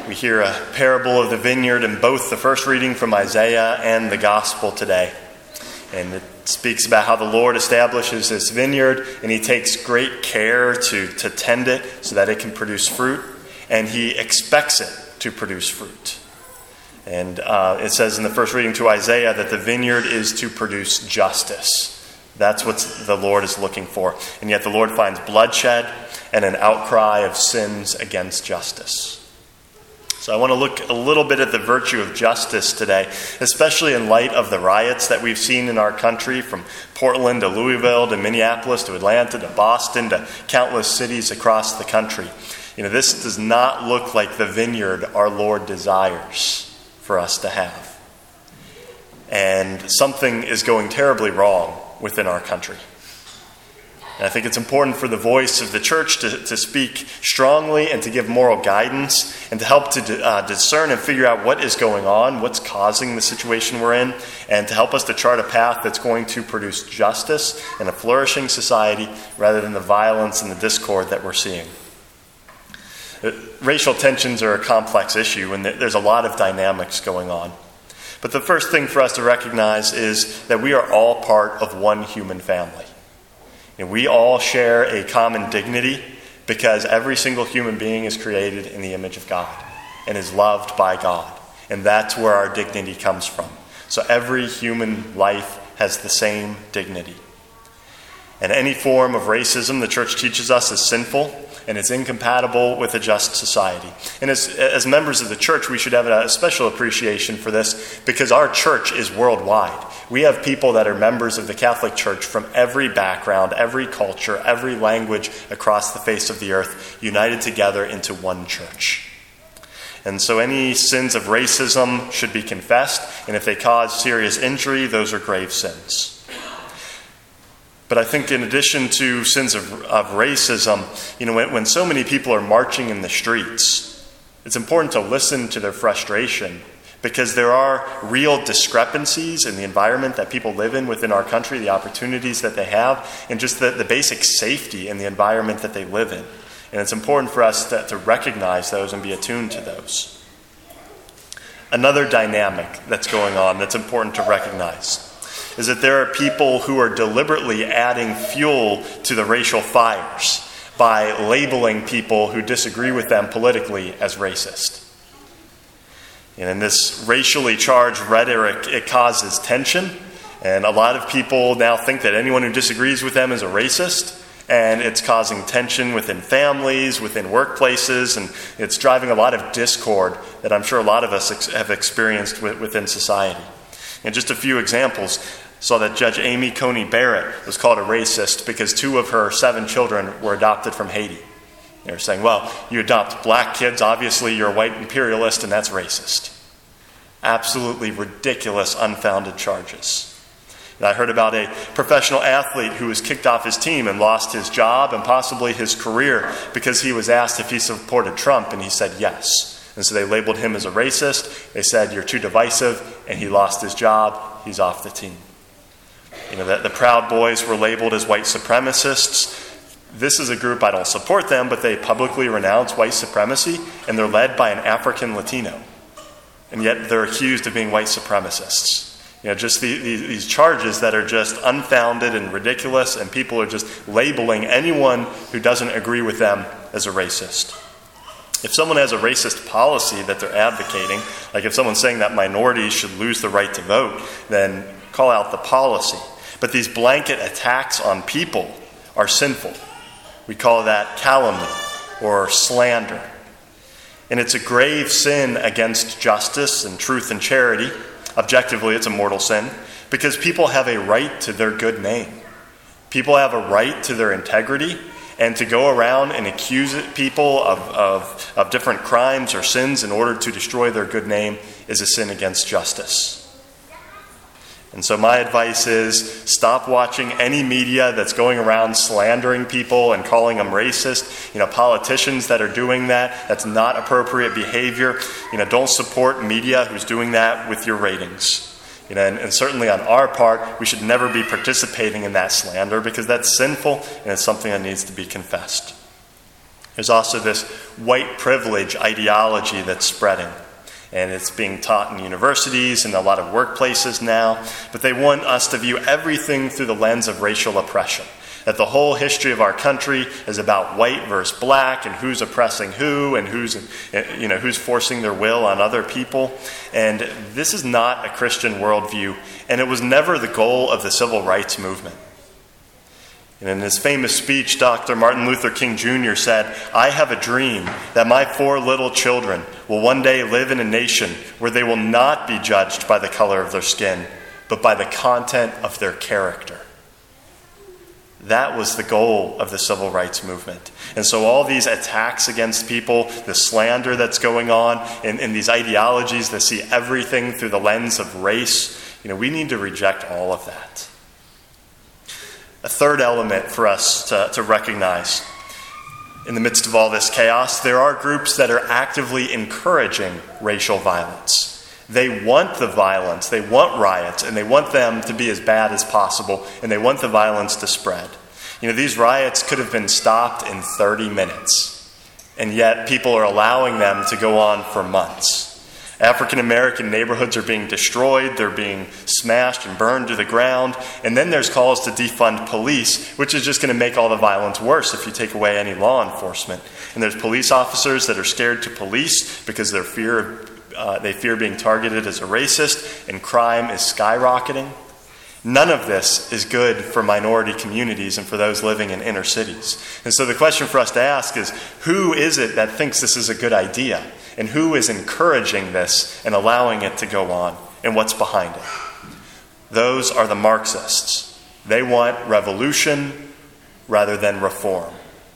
we hear a parable of the vineyard in both the first reading from Isaiah and the gospel today. And it speaks about how the Lord establishes this vineyard, and he takes great care to tend it so that it can produce fruit, and he expects it to produce fruit. And it says in the first reading to Isaiah that the vineyard is to produce justice. That's what the Lord is looking for. And yet the Lord finds bloodshed and an outcry of sins against justice. So I want to look a little bit at the virtue of justice today, especially in light of the riots that we've seen in our country, from Portland to Louisville to Minneapolis to Atlanta to Boston to countless cities across the country. This does not look like the vineyard our Lord desires for us to have. And something is going terribly wrong within our country. And I think it's important for the voice of the church to speak strongly and to give moral guidance and to help to discern and figure out what is going on, what's causing the situation we're in, and to help us to chart a path that's going to produce justice and a flourishing society rather than the violence and the discord that we're seeing. Racial tensions are a complex issue, and there's a lot of dynamics going on. But the first thing for us to recognize is that we are all part of one human family. And we all share a common dignity because every single human being is created in the image of God and is loved by God. And that's where our dignity comes from. So every human life has the same dignity. And any form of racism, the church teaches us, is sinful and it's incompatible with a just society. And as members of the church, we should have a special appreciation for this because our church is worldwide. We have people that are members of the Catholic Church from every background, every culture, every language across the face of the earth, united together into one church. And so any sins of racism should be confessed, and if they cause serious injury, those are grave sins. But I think in addition to sins of racism, when so many people are marching in the streets, it's important to listen to their frustration because there are real discrepancies in the environment that people live in within our country, the opportunities that they have, and just the basic safety in the environment that they live in. And it's important for us to recognize those and be attuned to those. Another dynamic that's going on that's important to recognize is that there are people who are deliberately adding fuel to the racial fires by labeling people who disagree with them politically as racist. And in this racially charged rhetoric, it causes tension. And a lot of people now think that anyone who disagrees with them is a racist. And it's causing tension within families, within workplaces, and it's driving a lot of discord that I'm sure a lot of us have experienced within society. And just a few examples. Saw that Judge Amy Coney Barrett was called a racist because 2 of her 7 children were adopted from Haiti. They were saying, well, you adopt black kids, obviously you're a white imperialist, and that's racist. Absolutely ridiculous, unfounded charges. And I heard about a professional athlete who was kicked off his team and lost his job and possibly his career because he was asked if he supported Trump, and he said yes. And so they labeled him as a racist. They said, you're too divisive, and he lost his job. He's off the team. The Proud Boys were labeled as white supremacists. This is a group, I don't support them, but they publicly renounce white supremacy, and they're led by an African Latino. And yet they're accused of being white supremacists. Just these charges that are just unfounded and ridiculous, and people are just labeling anyone who doesn't agree with them as a racist. If someone has a racist policy that they're advocating, like if someone's saying that minorities should lose the right to vote, then call out the policy. But these blanket attacks on people are sinful. We call that calumny or slander. And it's a grave sin against justice and truth and charity. Objectively, it's a mortal sin because people have a right to their good name. People have a right to their integrity, and to go around and accuse people of different crimes or sins in order to destroy their good name is a sin against justice. And so my advice is stop watching any media that's going around slandering people and calling them racist. Politicians that are doing that, that's not appropriate behavior. Don't support media who's doing that with your ratings. And certainly on our part, we should never be participating in that slander because that's sinful and it's something that needs to be confessed. There's also this white privilege ideology that's spreading. And it's being taught in universities and a lot of workplaces now. But they want us to view everything through the lens of racial oppression. That the whole history of our country is about white versus black and who's oppressing who and who's forcing their will on other people. And this is not a Christian worldview, and it was never the goal of the civil rights movement. And in his famous speech, Dr. Martin Luther King Jr. said, "I have a dream that my 4 little children will one day live in a nation where they will not be judged by the color of their skin, but by the content of their character." That was the goal of the civil rights movement. And so all these attacks against people, the slander that's going on, and these ideologies that see everything through the lens of race, we need to reject all of that. A third element for us to recognize in the midst of all this chaos, there are groups that are actively encouraging racial violence. They want the violence, they want riots, and they want them to be as bad as possible, and they want the violence to spread. These riots could have been stopped in 30 minutes, and yet people are allowing them to go on for months. African American neighborhoods are being destroyed, they're being smashed and burned to the ground, and then there's calls to defund police, which is just going to make all the violence worse if you take away any law enforcement. And there's police officers that are scared to police because they fear being targeted as a racist, and crime is skyrocketing. None of this is good for minority communities and for those living in inner cities. And so the question for us to ask is, who is it that thinks this is a good idea? And who is encouraging this and allowing it to go on? And what's behind it? Those are the Marxists. They want revolution rather than reform.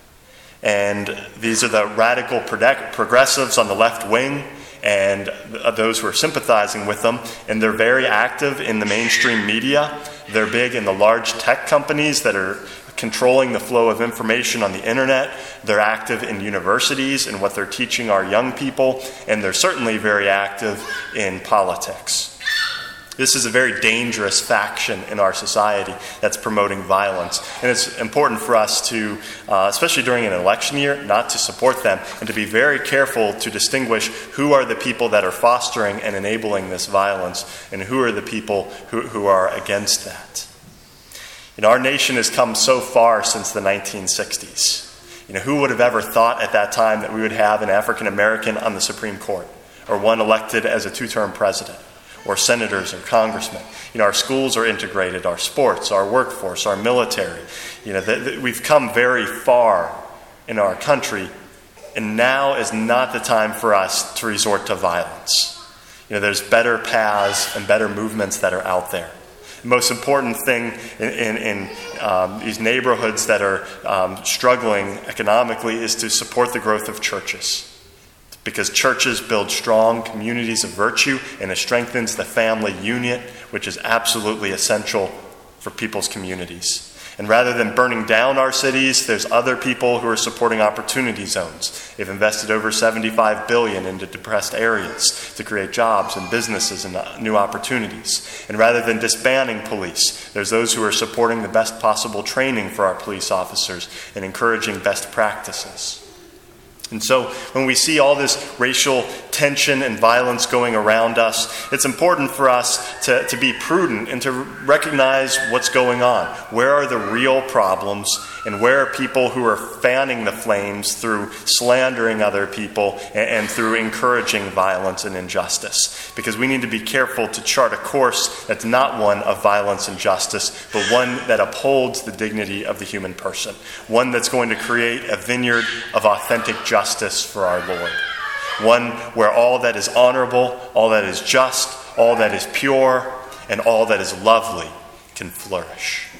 And these are the radical progressives on the left wing, and those who are sympathizing with them, and they're very active in the mainstream media. They're big in the large tech companies that are controlling the flow of information on the internet. They're active in universities and what they're teaching our young people, and they're certainly very active in politics. This is a very dangerous faction in our society that's promoting violence. And it's important for us to, especially during an election year, not to support them and to be very careful to distinguish who are the people that are fostering and enabling this violence and who are the people who are against that. Our nation has come so far since the 1960s. Who would have ever thought at that time that we would have an African American on the Supreme Court, or one elected as a 2-term president, or senators or congressmen? Our schools are integrated, our sports, our workforce, our military. We've come very far in our country, and now is not the time for us to resort to violence. There's better paths and better movements that are out there. The most important thing in these neighborhoods that are struggling economically is to support the growth of churches. Because churches build strong communities of virtue, and it strengthens the family unit, which is absolutely essential for people's communities. And rather than burning down our cities, there's other people who are supporting opportunity zones. They've invested over $75 billion into depressed areas to create jobs and businesses and new opportunities. And rather than disbanding police, there's those who are supporting the best possible training for our police officers and encouraging best practices. And so when we see all this racial tension and violence going around us, it's important for us to be prudent and to recognize what's going on. Where are the real problems, and where are people who are fanning the flames through slandering other people and through encouraging violence and injustice? Because we need to be careful to chart a course that's not one of violence and justice, but one that upholds the dignity of the human person. One that's going to create a vineyard of authentic justice for our Lord. One where all that is honorable, all that is just, all that is pure, and all that is lovely can flourish.